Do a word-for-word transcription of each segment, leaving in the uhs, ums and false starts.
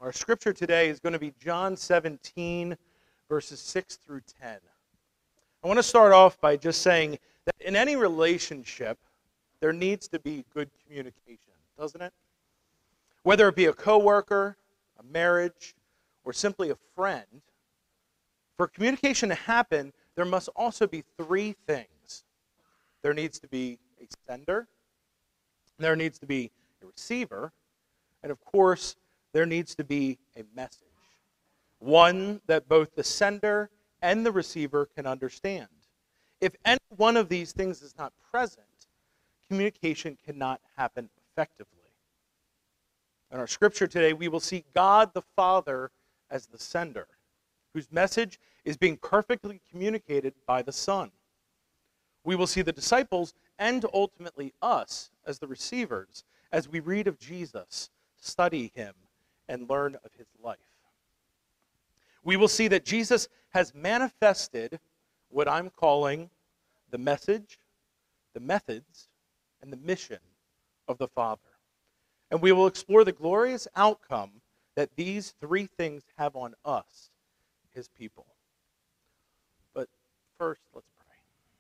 Our scripture today is going to be John seventeen, verses six through ten. I want to start off by just saying that in any relationship, there needs to be good communication, doesn't it? Whether it be a coworker, a marriage, or simply a friend, for communication to happen, there must also be three things. There needs to be a sender, there needs to be a receiver, and of course, there needs to be a message. One that both the sender and the receiver can understand. If any one of these things is not present, communication cannot happen effectively. In our scripture today, we will see God the Father as the sender, whose message is being perfectly communicated by the Son. We will see the disciples and ultimately us as the receivers as we read of Jesus, study him, and learn of his life. We will see that Jesus has manifested what I'm calling the message, the methods, and the mission of the Father. And we will explore the glorious outcome that these three things have on us, his people. But first, let's pray.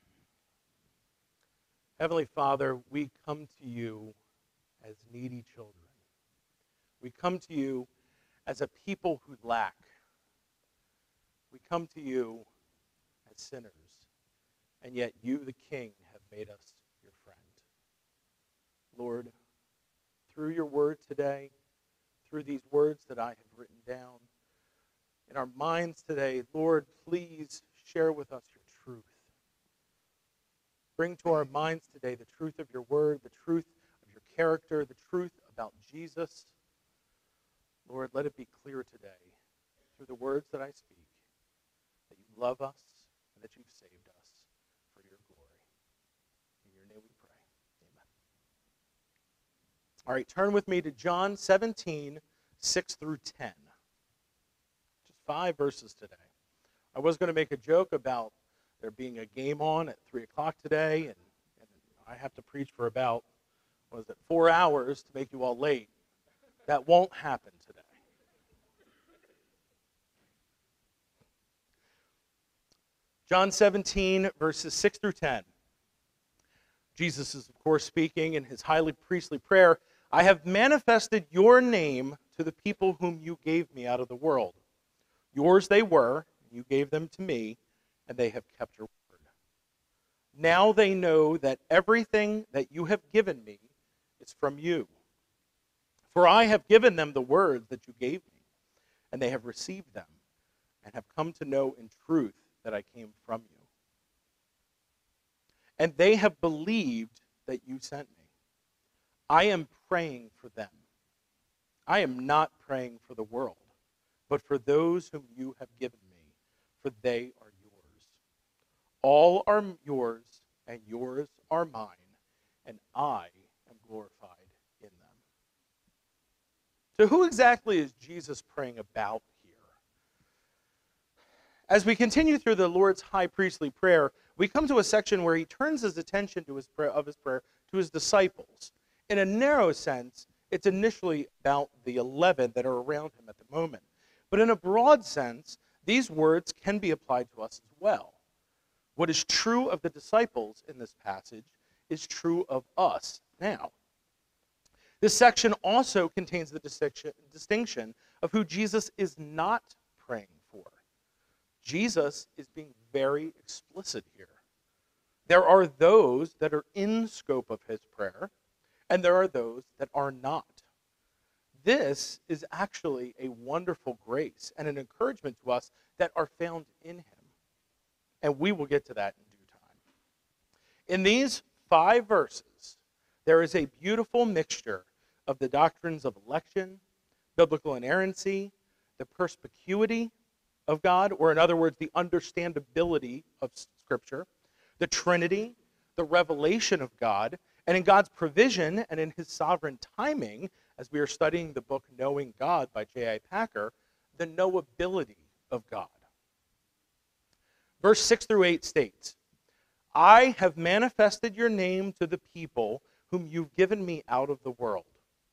Heavenly Father, we come to you as needy children. We come to you as a people who lack. We come to you as sinners, and yet you, the King, have made us your friend. Lord, through your word today, through these words that I have written down, in our minds today, Lord, please share with us your truth. Bring to our minds today the truth of your word, the truth of your character, the truth about Jesus. Lord, let it be clear today, through the words that I speak, that you love us and that you've saved us for your glory. In your name we pray. Amen. All right, turn with me to John seventeen, six through ten. Just five verses today. I was going to make a joke about there being a game on at three o'clock today, and, and I have to preach for about, what is it, four hours to make you all late. That won't happen today. John seventeen, verses six through ten. Jesus is, of course, speaking in his highly priestly prayer. I have manifested your name to the people whom you gave me out of the world. Yours they were, you gave them to me, and they have kept your word. Now they know that everything that you have given me is from you. For I have given them the words that you gave me, and they have received them, and have come to know in truth that I came from you. And they have believed that you sent me. I am praying for them. I am not praying for the world, but for those whom you have given me, for they are yours. All are yours, and yours are mine, and I am glorified in them. So who exactly is Jesus praying about here? As we continue through the Lord's high priestly prayer, we come to a section where he turns his attention to his prayer, of his prayer to his disciples. In a narrow sense, it's initially about the eleven that are around him at the moment. But in a broad sense, these words can be applied to us as well. What is true of the disciples in this passage is true of us now. This section also contains the distinction of who Jesus is not praying for. Jesus is being very explicit here. There are those that are in scope of his prayer, and there are those that are not. This is actually a wonderful grace and an encouragement to us that are found in him. And we will get to that in due time. In these five verses, there is a beautiful mixture of the doctrines of election, biblical inerrancy, the perspicuity of God, or in other words, the understandability of Scripture, the Trinity, the revelation of God, and in God's provision and in his sovereign timing, as we are studying the book Knowing God by J I Packer, the knowability of God. Verse six through eight states, I have manifested your name to the people whom you've given me out of the world.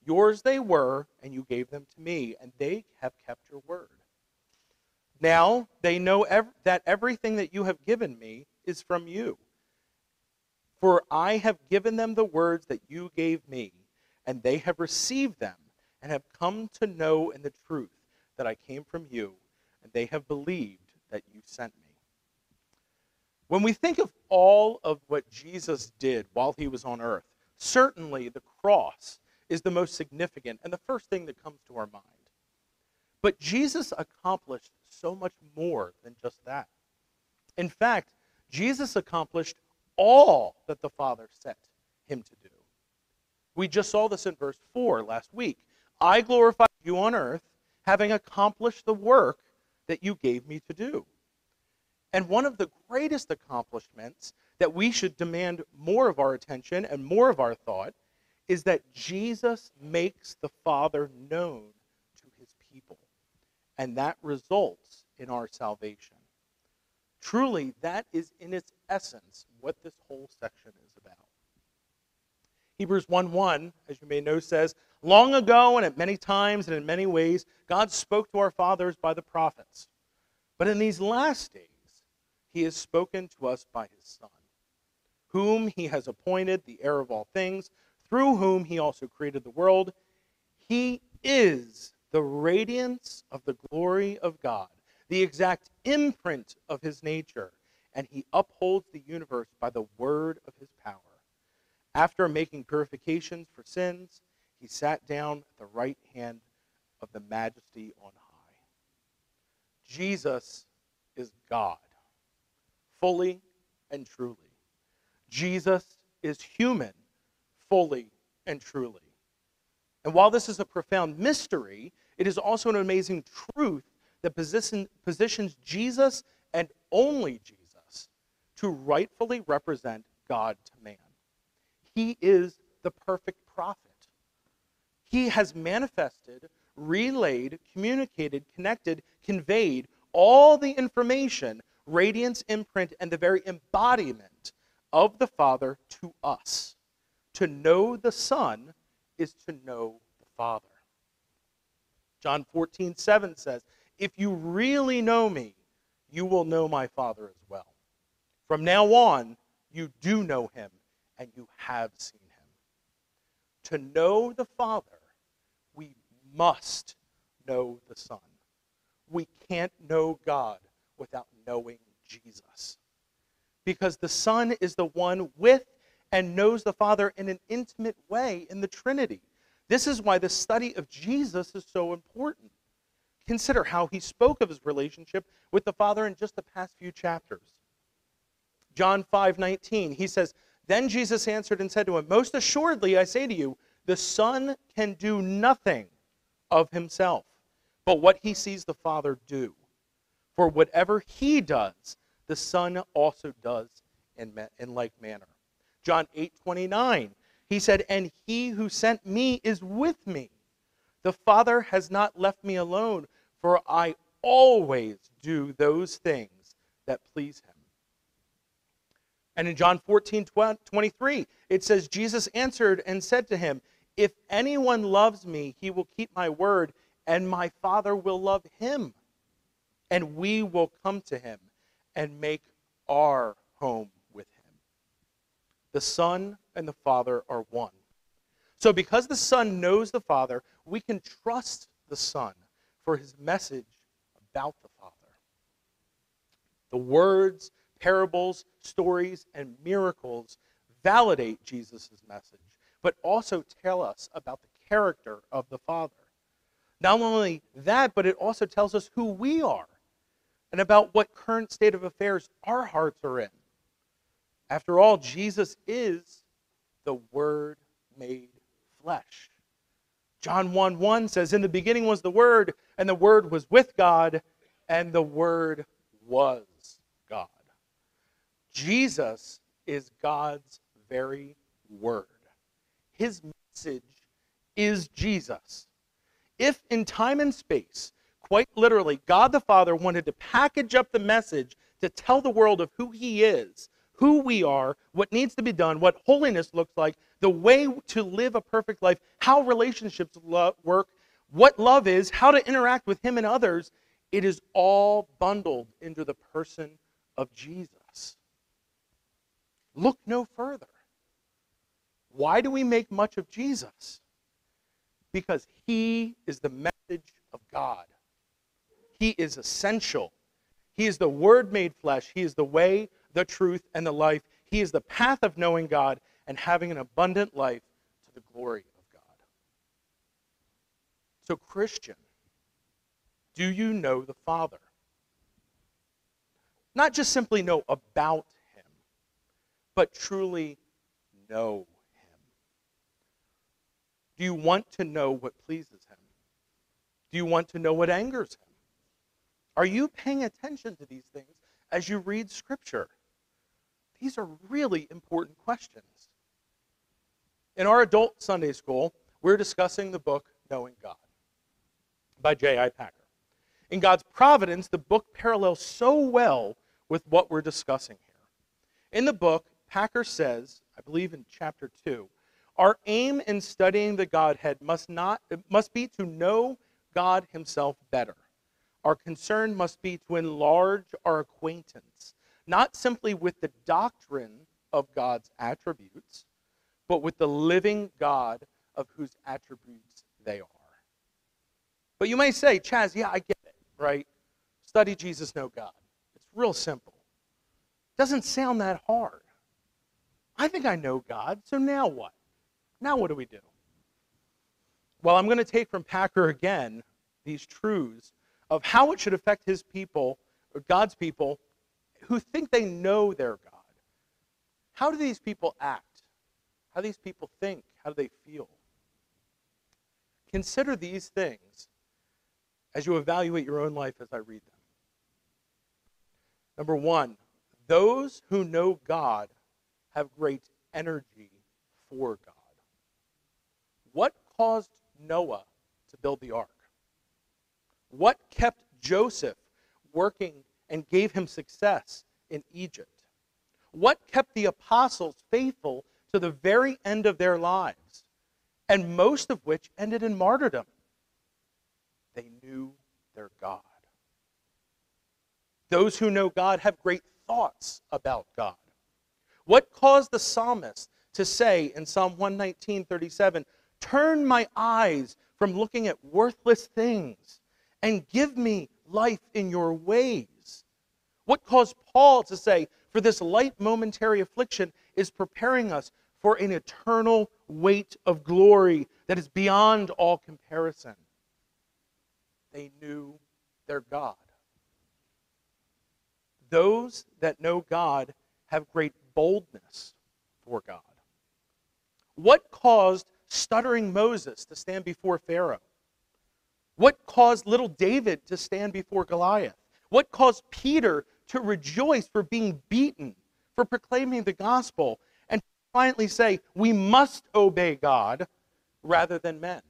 Yours they were, and you gave them to me, and they have kept your word. Now they know ev- that everything that you have given me is from you. For I have given them the words that you gave me, and they have received them, and have come to know in the truth that I came from you, and they have believed that you sent me. When we think of all of what Jesus did while he was on earth, certainly the cross is the most significant and the first thing that comes to our mind. But Jesus accomplished so much more than just that. In fact, Jesus accomplished all that the Father set him to do. We just saw this in verse four last week. I glorified you on earth, having accomplished the work that you gave me to do. And one of the greatest accomplishments that we should demand more of our attention and more of our thought is that Jesus makes the Father known to his people. And that results in our salvation. Truly, that is in its essence what this whole section is about. Hebrews one one, as you may know, says, long ago and at many times and in many ways, God spoke to our fathers by the prophets. But in these last days, he has spoken to us by his Son, whom he has appointed the heir of all things, through whom he also created the world. He is the radiance of the glory of God, the exact imprint of his nature, and he upholds the universe by the word of his power. After making purifications for sins, he sat down at the right hand of the Majesty on high. Jesus is God, fully and truly. Jesus is human, fully and truly. And while this is a profound mystery, it is also an amazing truth that position, positions Jesus and only Jesus to rightfully represent God to man. He is the perfect prophet. He has manifested, relayed, communicated, connected, conveyed all the information, radiance, imprint, and the very embodiment of the Father to us. To know the Son is to know the Father. John fourteen seven says, if you really know me, you will know my Father as well. From now on, you do know him, and you have seen him. To know the Father, we must know the Son. We can't know God without knowing Jesus. Because the Son is the one with and knows the Father in an intimate way in the Trinity. This is why the study of Jesus is so important. Consider how he spoke of his relationship with the Father in just the past few chapters. John five nineteen, he says, then Jesus answered and said to him, most assuredly I say to you, the Son can do nothing of himself, but what he sees the Father do. For whatever he does, the Son also does in, in like manner. John eight twenty-nine, he said, and he who sent me is with me. The Father has not left me alone, for I always do those things that please him. And in John fourteen twenty-three, it says, Jesus answered and said to him, if anyone loves me, he will keep my word, and my Father will love him, and we will come to him and make our home with him. The Son and the Father are one. So because the Son knows the Father, we can trust the Son for his message about the Father. The words, parables, stories, and miracles validate Jesus' message, but also tell us about the character of the Father. Not only that, but it also tells us who we are and about what current state of affairs our hearts are in. After all, Jesus is the Word made flesh. John one one says, in the beginning was the Word, and the Word was with God, and the Word was God. Jesus is God's very Word. His message is Jesus. If in time and space, quite literally, God the Father wanted to package up the message to tell the world of who he is, who we are, what needs to be done, what holiness looks like, the way to live a perfect life, how relationships lo- work, what love is, how to interact with him and others. It is all bundled into the person of Jesus. Look no further. Why do we make much of Jesus? Because he is the message of God. He is essential. He is the Word made flesh. He is the way, the truth, and the life. He is the path of knowing God and having an abundant life to the glory of God. So, Christian, do you know the Father? Not just simply know about him, but truly know him. Do you want to know what pleases him? Do you want to know what angers him? Are you paying attention to these things as you read Scripture? These are really important questions. In our adult Sunday school, we're discussing the book Knowing God by J I Packer. In God's providence, the book parallels so well with what we're discussing here. In the book, Packer says, I believe in chapter two, our aim in studying the Godhead must not it must be to know God himself better. Our concern must be to enlarge our acquaintance, not simply with the doctrine of God's attributes, but with the living God of whose attributes they are. But you may say, Chaz, yeah, I get it, right? Study Jesus, know God. It's real simple. Doesn't sound that hard. I think I know God, so now what? Now what do we do? Well, I'm going to take from Packer again these truths of how it should affect his people, or God's people, who think they know their God. How do these people act? How do these people think? How do they feel? Consider these things as you evaluate your own life as I read them. Number one, those who know God have great energy for God. What caused Noah to build the ark? What kept Joseph working and gave him success in Egypt? What kept the apostles faithful to the very end of their lives, and most of which ended in martyrdom? They knew their God. Those who know God have great thoughts about God. What caused the psalmist to say in Psalm one nineteen, thirty-seven, turn my eyes from looking at worthless things and give me life in your ways? What caused Paul to say, for this light momentary affliction is preparing us for an eternal weight of glory that is beyond all comparison? They knew their God. Those that know God have great boldness for God. What caused stuttering Moses to stand before Pharaoh? What caused little David to stand before Goliath? What caused Peter to rejoice for being beaten, for proclaiming the gospel, and finally say, we must obey God rather than men?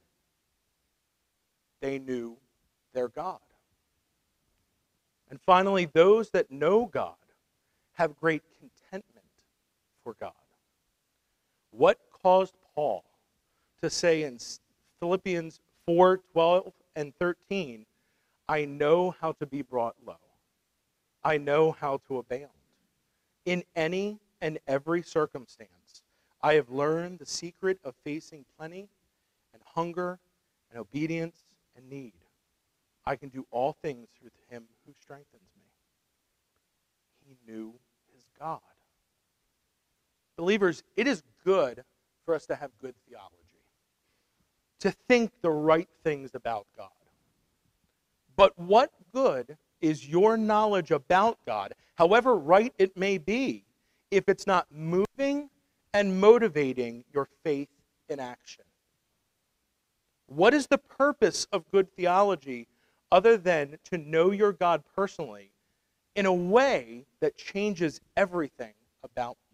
They knew their God. And finally, those that know God have great contentment for God. What caused Paul to say in Philippians four, twelve, and thirteen, I know how to be brought low. I know how to abound. In any and every circumstance, I have learned the secret of facing plenty and hunger and obedience and need. I can do all things through him who strengthens me. He knew his God. Believers, it is good for us to have good theology, to think the right things about God. But what good is your knowledge about God, however right it may be, if it's not moving and motivating your faith in action? What is the purpose of good theology other than to know your God personally in a way that changes everything about you?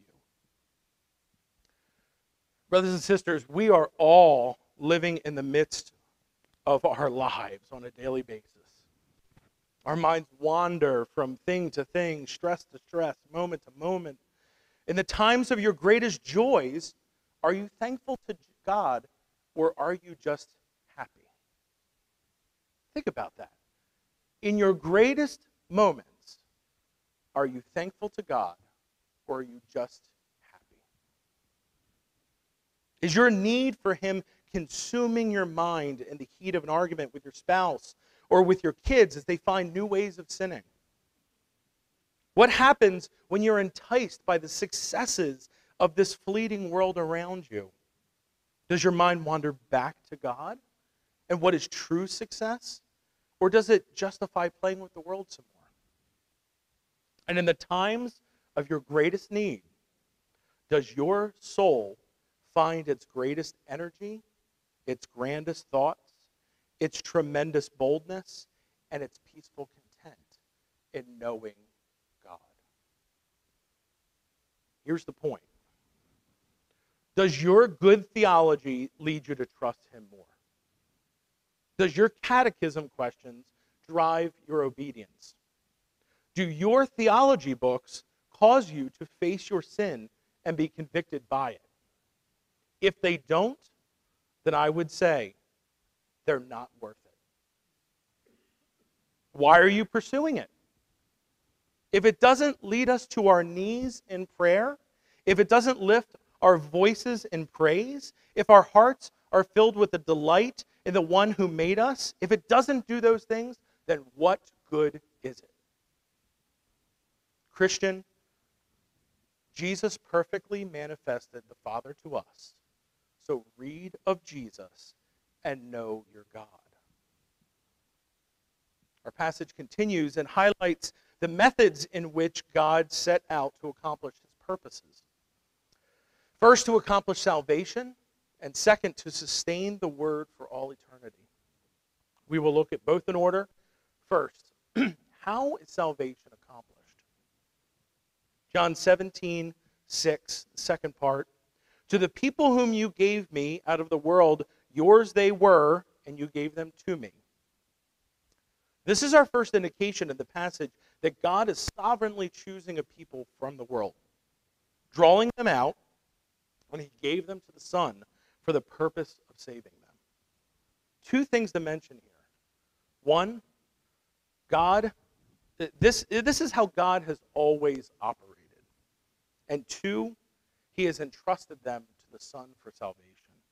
Brothers and sisters, we are all living in the midst of our lives on a daily basis. Our minds wander from thing to thing, stress to stress, moment to moment. In the times of your greatest joys, are you thankful to God or are you just happy? Think about that. In your greatest moments, are you thankful to God or are you just happy? Is your need for Him consuming your mind in the heat of an argument with your spouse or with your kids as they find new ways of sinning? What happens when you're enticed by the successes of this fleeting world around you? Does your mind wander back to God and what is true success? Or does it justify playing with the world some more? And in the times of your greatest need, does your soul find its greatest energy, its grandest thoughts, its tremendous boldness, and its peaceful content in knowing God? Here's the point. Does your good theology lead you to trust Him more? Does your catechism questions drive your obedience? Do your theology books cause you to face your sin and be convicted by it? If they don't, then I would say they're not worth it. Why are you pursuing it? If it doesn't lead us to our knees in prayer, if it doesn't lift our voices in praise, if our hearts are filled with the delight in the one who made us, if it doesn't do those things, then what good is it? Christian, Jesus perfectly manifested the Father to us. So read of Jesus and know your God. Our passage continues and highlights the methods in which God set out to accomplish His purposes. First, to accomplish salvation, and second, to sustain the word for all eternity. We will look at both in order. First, how is salvation accomplished? John seventeen, six, the second part. To the people whom you gave me out of the world, yours they were, and you gave them to me. This is our first indication in the passage that God is sovereignly choosing a people from the world, drawing them out when He gave them to the Son for the purpose of saving them. Two things to mention here. One, God, this, this is how God has always operated. And two, He has entrusted them to the Son for salvation.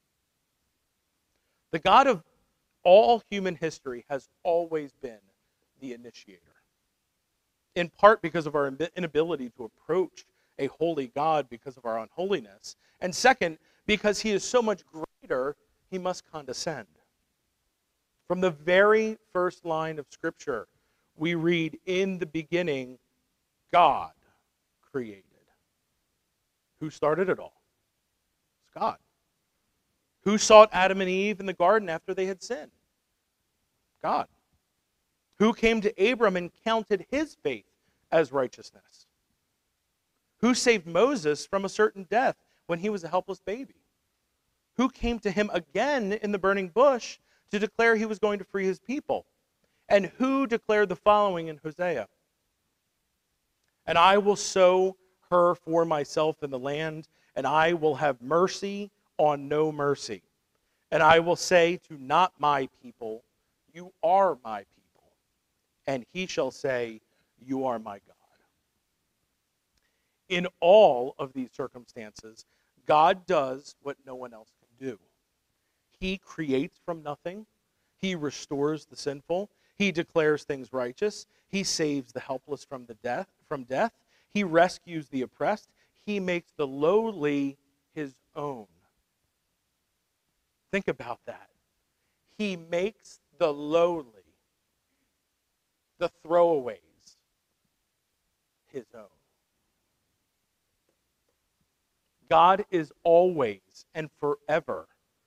The God of all human history has always been the initiator. In part because of our inability to approach a holy God because of our unholiness. And second, because He is so much greater, He must condescend. From the very first line of Scripture, we read, in the beginning, God created. Who started it all? It's God. Who sought Adam and Eve in the garden after they had sinned? God. Who came to Abram and counted his faith as righteousness? Who saved Moses from a certain death when he was a helpless baby? Who came to him again in the burning bush to declare he was going to free his people? And who declared the following in Hosea? And I will sow her for myself in the land, and I will have mercy on no mercy. And I will say to not my people, you are my people. And he shall say, you are my God. In all of these circumstances, God does what no one else can do. He creates from nothing. He restores the sinful. He declares things righteous. He saves the helpless from the death, from death. He rescues the oppressed. He makes the lowly His own. Think about that. He makes the lowly, the throwaways, His own. God is always and forever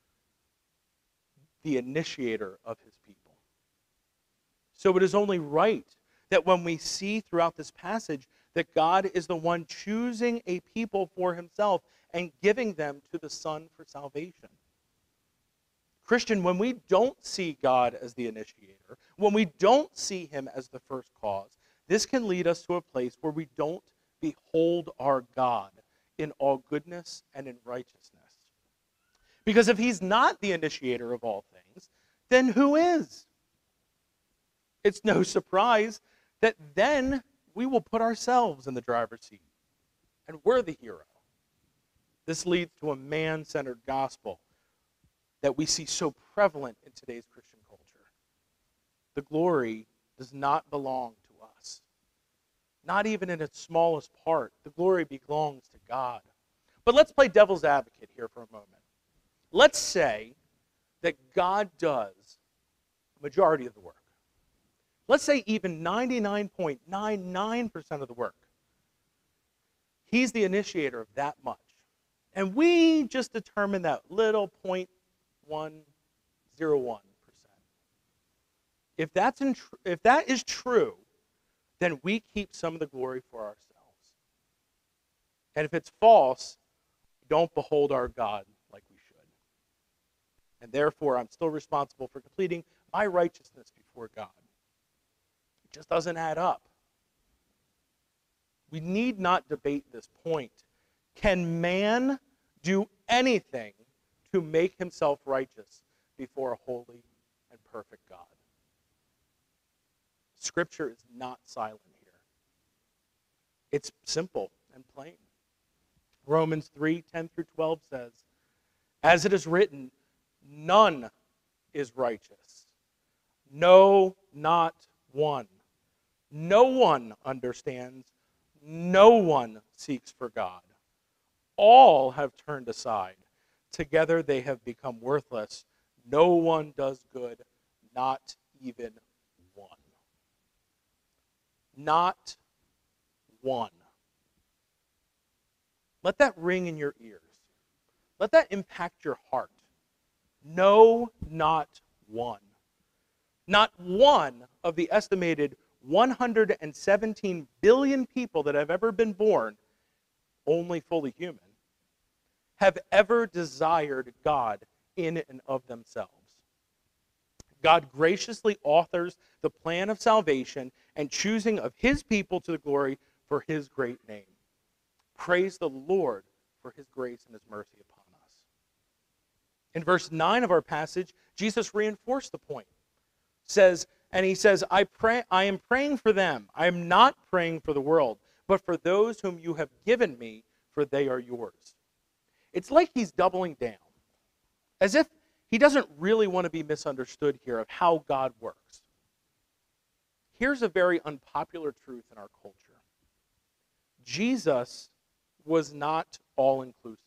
the initiator of His people. So it is only right that when we see throughout this passage that God is the one choosing a people for Himself and giving them to the Son for salvation. Christian, when we don't see God as the initiator, when we don't see Him as the first cause, this can lead us to a place where we don't behold our God in all goodness and in righteousness. Because if he's not the initiator of all things, then who is? It's no surprise that then we will put ourselves in the driver's seat, and we're the hero. This leads to a man-centered gospel that we see so prevalent in today's Christian culture. The glory does not belong to us. Not even in its smallest part. The glory belongs to God. But let's play devil's advocate here for a moment. Let's say that God does the majority of the work. Let's say even ninety-nine point nine nine percent of the work. He's the initiator of that much. And we just determine that little zero point one zero one percent. If that's in tr- if that is true, then we keep some of the glory for ourselves. And if it's false, we don't behold our God like we should. And therefore, I'm still responsible for completing my righteousness before God. It just doesn't add up. We need not debate this point. Can man do anything to make himself righteous before a holy and perfect God? Scripture is not silent here. It's simple and plain. Romans three, ten through twelve says, as it is written, none is righteous. No, not one. No one understands. No one seeks for God. All have turned aside. Together they have become worthless. No one does good, not even one. Not one. Let that ring in your ears. Let that impact your heart. No, not one. Not one of the estimated one hundred seventeen billion people that have ever been born, only fully human, have ever desired God in and of themselves. God graciously authors the plan of salvation and choosing of his people to the glory for his great name. Praise the Lord for his grace and his mercy upon us. In verse nine of our passage, Jesus reinforced the point. Says, and he says, I pray, I am praying for them. I am not praying for the world, but for those whom you have given me, for they are yours. It's like he's doubling down, as if he doesn't really want to be misunderstood here of how God works. Here's a very unpopular truth in our culture. Jesus was not all-inclusive.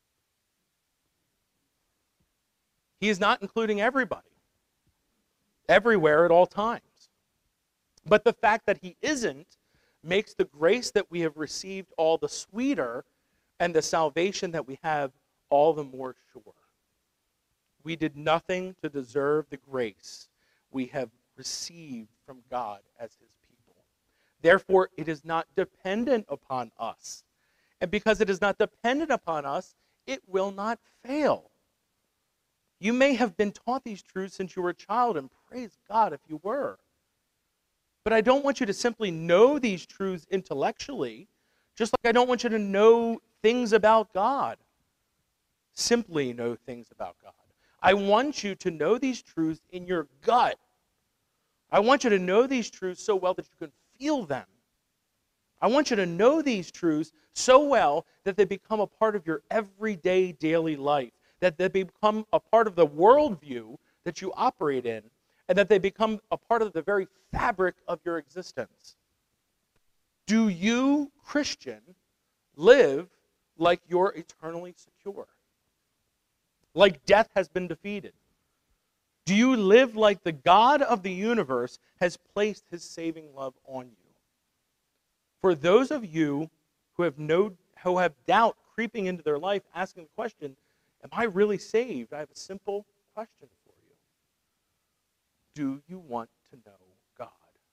He is not including everybody, everywhere at all times. But the fact that he isn't makes the grace that we have received all the sweeter and the salvation that we have all the more sure. We did nothing to deserve the grace we have received from God as his people. Therefore, it is not dependent upon us. And because it is not dependent upon us, it will not fail. You may have been taught these truths since you were a child, and praise God if you were. But I don't want you to simply know these truths intellectually, just like I don't want you to know things about God. Simply know things about God. I want you to know these truths in your gut. I want you to know these truths so well that you can feel them. I want you to know these truths so well that they become a part of your everyday daily life, that they become a part of the worldview that you operate in, and that they become a part of the very fabric of your existence. Do you, Christian, live like you're eternally secure? Like death has been defeated? Do you live like the God of the universe has placed his saving love on you? For those of you who have no, who have doubt creeping into their life, asking the question, am I really saved? I have a simple question for you. Do you want to know God?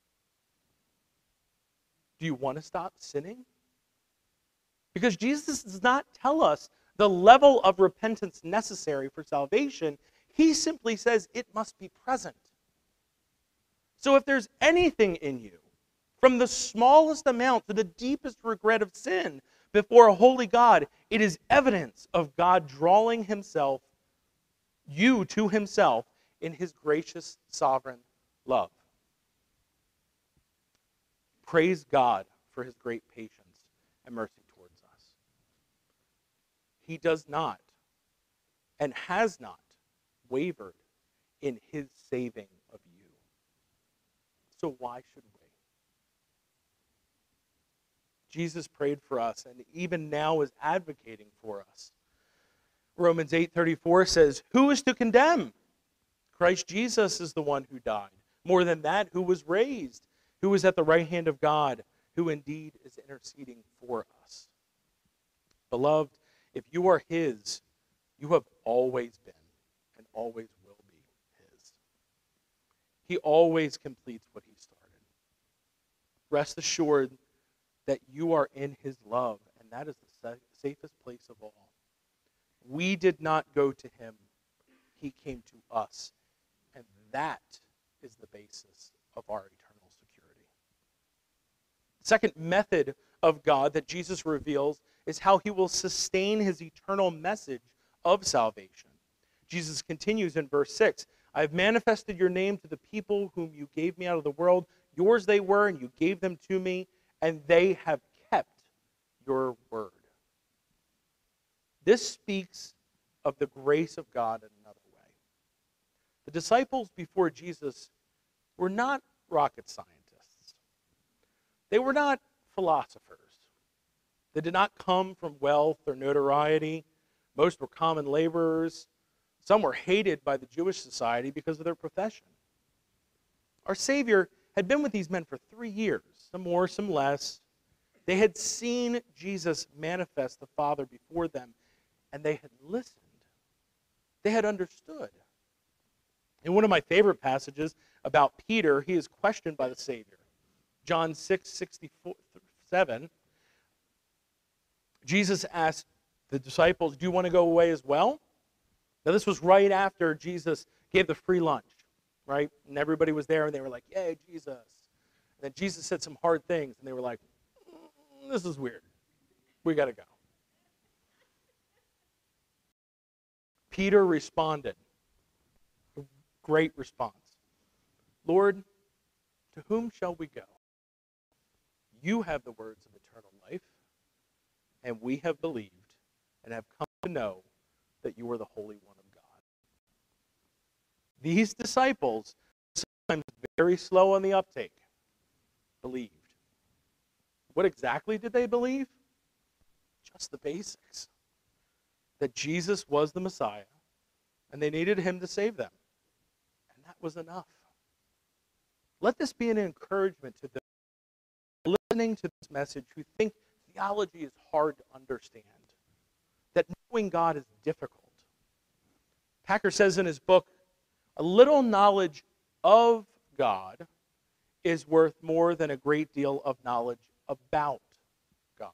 Do you want to stop sinning? Because Jesus does not tell us the level of repentance necessary for salvation. He simply says it must be present. So if there's anything in you, from the smallest amount to the deepest regret of sin, before a holy God, it is evidence of God drawing himself, you to himself, in his gracious, sovereign love. Praise God for his great patience and mercy towards us. He does not and has not wavered in his saving of you. So why should we? Jesus prayed for us and even now is advocating for us. Romans eight thirty-four says, "Who is to condemn? Christ Jesus is the one who died. More than that, who was raised, who is at the right hand of God, who indeed is interceding for us." Beloved, if you are his, you have always been and always will be his. He always completes what he started. Rest assured that you are in his love, and that is the safest place of all. We did not go to him. He came to us, and that is the basis of our eternal security. The second method of God that Jesus reveals is how he will sustain his eternal message of salvation. Jesus continues in verse six, "I have manifested your name to the people whom you gave me out of the world. Yours they were, and you gave them to me, and they have kept your word." This speaks of the grace of God in another way. The disciples before Jesus were not rocket scientists. They were not philosophers. They did not come from wealth or notoriety. Most were common laborers. Some were hated by the Jewish society because of their profession. Our Savior had been with these men for three years, some more, some less. They had seen Jesus manifest the Father before them, and they had listened. They had understood. In one of my favorite passages about Peter, he is questioned by the Savior. John six sixty-seven, Jesus asked the disciples, "Do you want to go away as well?" Now, this was right after Jesus gave the free lunch, right? And everybody was there, and they were like, "Yay, Jesus." And then Jesus said some hard things, and they were like, mm, "This is weird. We got to go." Peter responded, a great response. "Lord, to whom shall we go? You have the words of eternal life, and we have believed and have come to know that you are the Holy One of God." These disciples, sometimes very slow on the uptake, believed. What exactly did they believe? Just the basics. That Jesus was the Messiah, and they needed him to save them. And that was enough. Let this be an encouragement to those listening to this message who think theology is hard to understand, that knowing God is difficult. Packer says in his book, "A little knowledge of God is worth more than a great deal of knowledge about God."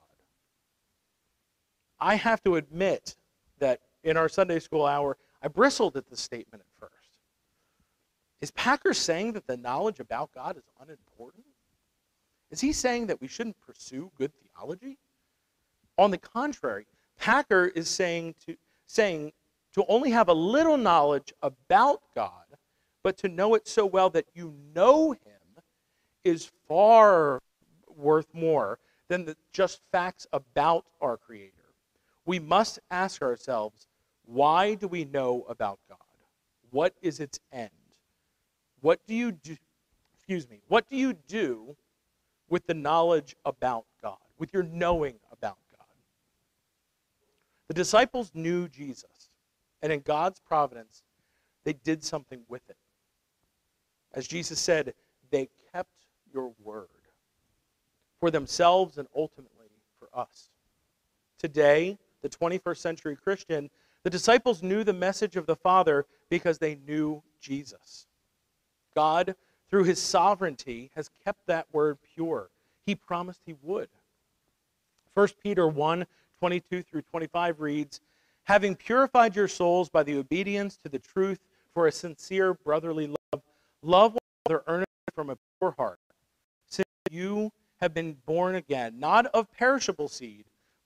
I have to admit that in our Sunday school hour, I bristled at this statement at first. Is Packer saying that the knowledge about God is unimportant? Is he saying that we shouldn't pursue good theology? On the contrary, Packer is saying to, saying to only have a little knowledge about God, but to know it so well that you know him, is far worth more than the just facts about our Creator. We must ask ourselves, why do we know about God? What is its end? What do you do, excuse me, what do you do with the knowledge about God, with your knowing about God? The disciples knew Jesus, and in God's providence, they did something with it. As Jesus said, they kept your word for themselves and ultimately for us. Today, the twenty-first century Christian, the disciples knew the message of the Father because they knew Jesus. God, through his sovereignty, has kept that word pure. He promised he would. First Peter one, twenty-two through twenty-five reads, "Having purified your souls by the obedience to the truth for a sincere brotherly love, love one another earnestly from a pure heart, since you have been born again, not of perishable seed,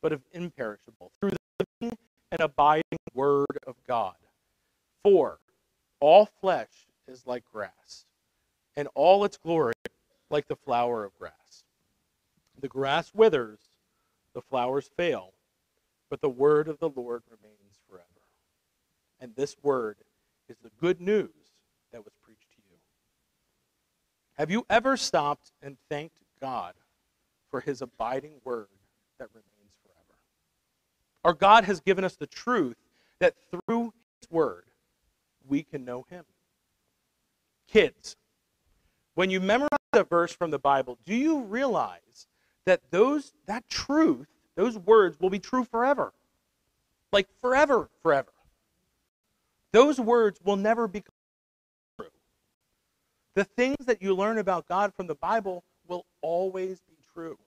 but of imperishable, through the living and abiding word of God. For all flesh is like grass, and all its glory like the flower of grass. The grass withers, the flowers fail, but the word of the Lord remains forever. And this word is the good news that was preached to you. Have you ever stopped and thanked God for his abiding word that remains forever? Our God has given us the truth that through his word, we can know him. Kids, when you memorize a verse from the Bible, do you realize that those that truth, those words will be true forever? Like forever, forever. Those words will never become true. The things that you learn about God from the Bible will always be true.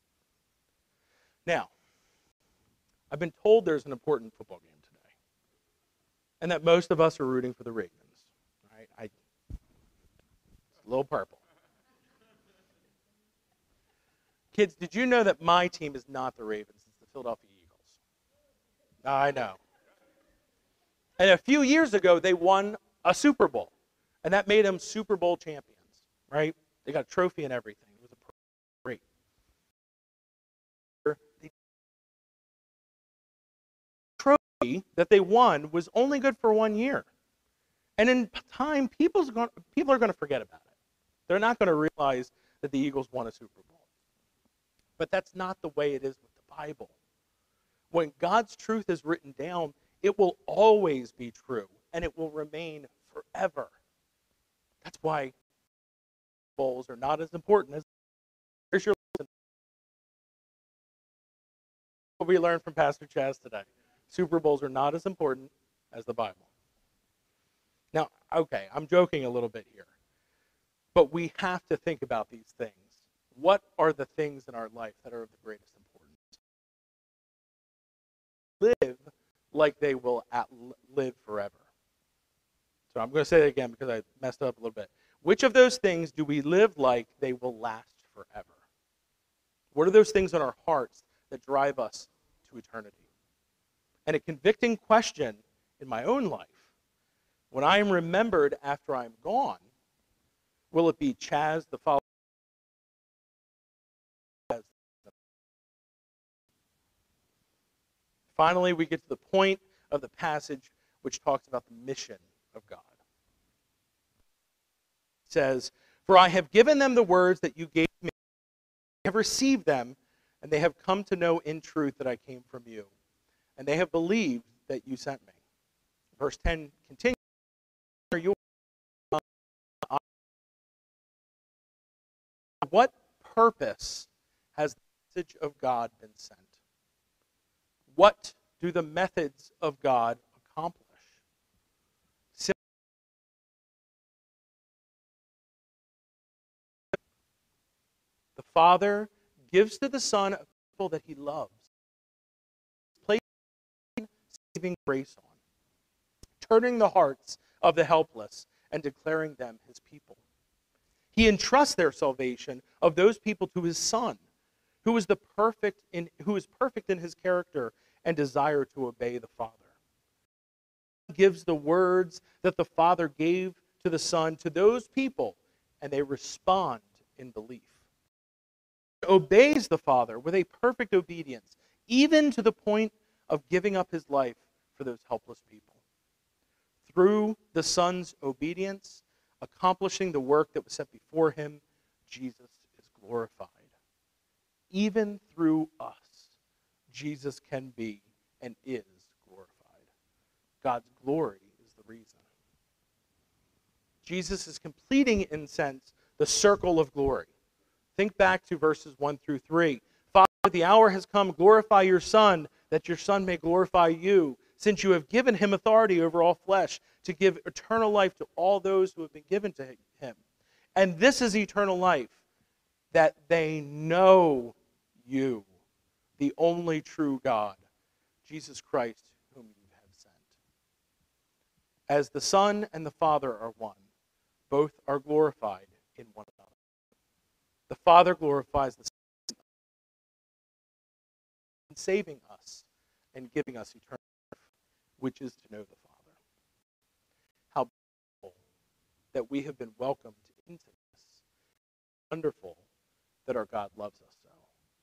Now, I've been told there's an important football game today, and that most of us are rooting for the Ravens. Right? I, it's a little purple. Kids, did you know that my team is not the Ravens? It's the Philadelphia Eagles. I know. And a few years ago, they won a Super Bowl, and that made them Super Bowl champions, right? They got a trophy and everything. It was a great. The trophy that they won was only good for one year. And in time, people's going, people are going to forget about it. They're not going to realize that the Eagles won a Super Bowl. But that's not the way it is with the Bible. When God's truth is written down, it will always be true, and it will remain forever. That's why bowls are not as important as. Here's your lesson. What we learned from Pastor Chaz today. Super Bowls are not as important as the Bible. Now, okay, I'm joking a little bit here, but we have to think about these things. What are the things in our life that are of the greatest importance? Live like they will at, live forever. So I'm going to say it again because I messed up a little bit. Which of those things do we live like they will last forever? What are those things in our hearts that drive us to eternity? And a convicting question in my own life, when I am remembered after I'm gone, will it be Chaz the follower? Finally, we get to the point of the passage which talks about the mission of God. It says, "For I have given them the words that you gave me. They have received them, and they have come to know in truth that I came from you. And they have believed that you sent me." Verse ten continues. What purpose has the message of God been sent? What do the methods of God accomplish? The Father gives to the Son a people that he loves, placing saving grace on, turning the hearts of the helpless and declaring them his people. He entrusts their salvation of those people to his Son, who is the perfect in who is perfect in his character and desire to obey the Father. He gives the words that the Father gave to the Son to those people, and they respond in belief. He obeys the Father with a perfect obedience, even to the point of giving up his life for those helpless people. Through the Son's obedience, accomplishing the work that was set before him, Jesus is glorified. Even through us, Jesus can be and is glorified. God's glory is the reason. Jesus is completing, in a sense, the circle of glory. Think back to verses one through three. "Father, the hour has come. Glorify your Son, that your Son may glorify you, since you have given him authority over all flesh, to give eternal life to all those who have been given to him. And this is eternal life, that they know you, the only true God, Jesus Christ, whom you have sent." As the Son and the Father are one, both are glorified in one another. The Father glorifies the Son saving us and giving us eternal life, which is to know the Father. How beautiful that we have been welcomed into this. Wonderful that our God loves us so.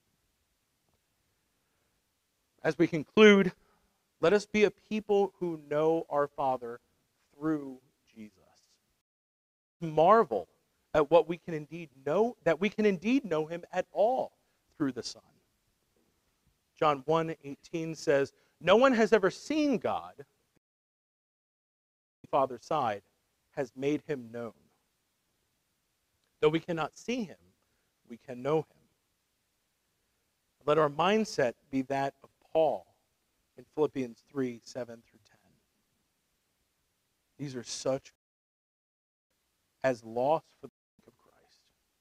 As we conclude, let us be a people who know our Father through Jesus. Marvel at what we can indeed know, that we can indeed know him at all through the Son. John one eighteen says, "No one has ever seen God. The Father's side has made him known." Though we cannot see him, we can know him. Let our mindset be that of Paul in Philippians three, seven through ten. These are such as loss for the sake of Christ.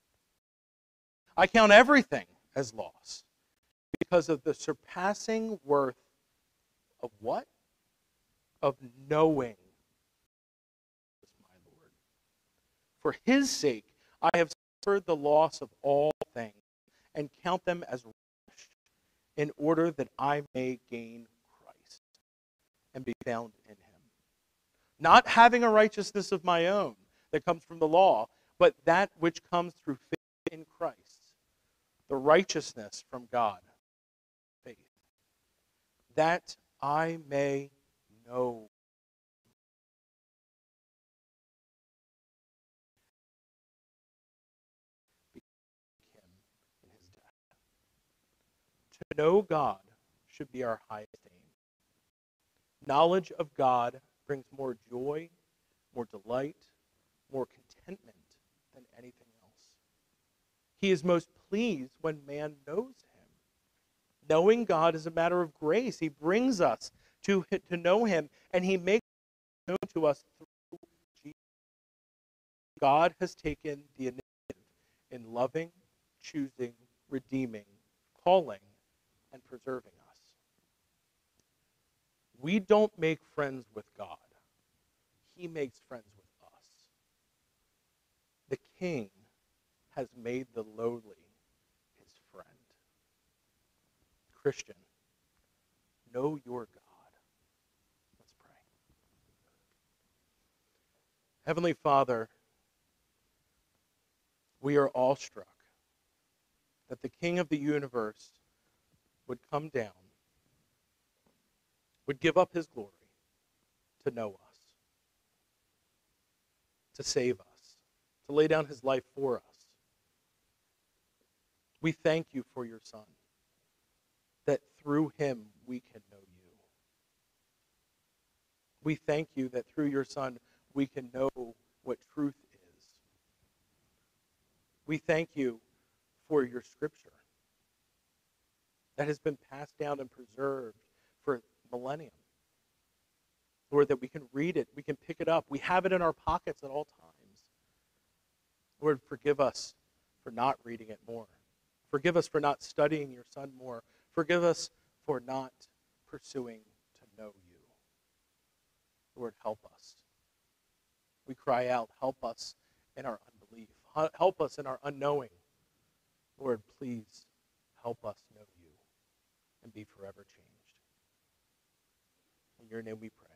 I count everything as loss because of the surpassing worth of what? Of knowing my Lord. For his sake, I have suffered the loss of all things and count them as rubbish in order that I may gain Christ and be found in him. Not having a righteousness of my own that comes from the law, but that which comes through faith in Christ, the righteousness from God, faith, that I may know him in his death. To know God should be our highest aim. Knowledge of God brings more joy, more delight, more contentment than anything else. He is most pleased when man knows him. Knowing God is a matter of grace. He brings us to, to know him, and he makes known to us through Jesus. God has taken the initiative in loving, choosing, redeeming, calling, and preserving us. We don't make friends with God. He makes friends with us. The King has made the lowly his friend. Christian, know your God. Let's pray. Heavenly Father, we are awestruck that the King of the universe would come down, would give up his glory to know us, to save us, to lay down his life for us. We thank you for your Son, that through him we can know you. We thank you that through your Son we can know what truth is. We thank you for your Scripture that has been passed down and preserved for millennium. Lord, that we can read it, we can pick it up, we have it in our pockets at all times. Lord, forgive us for not reading it more. Forgive us for not studying your Son more. Forgive us for not pursuing to know you. Lord, help us. We cry out, help us in our unbelief. Help us in our unknowing. Lord, please help us know you and be forever changed. In your name we pray.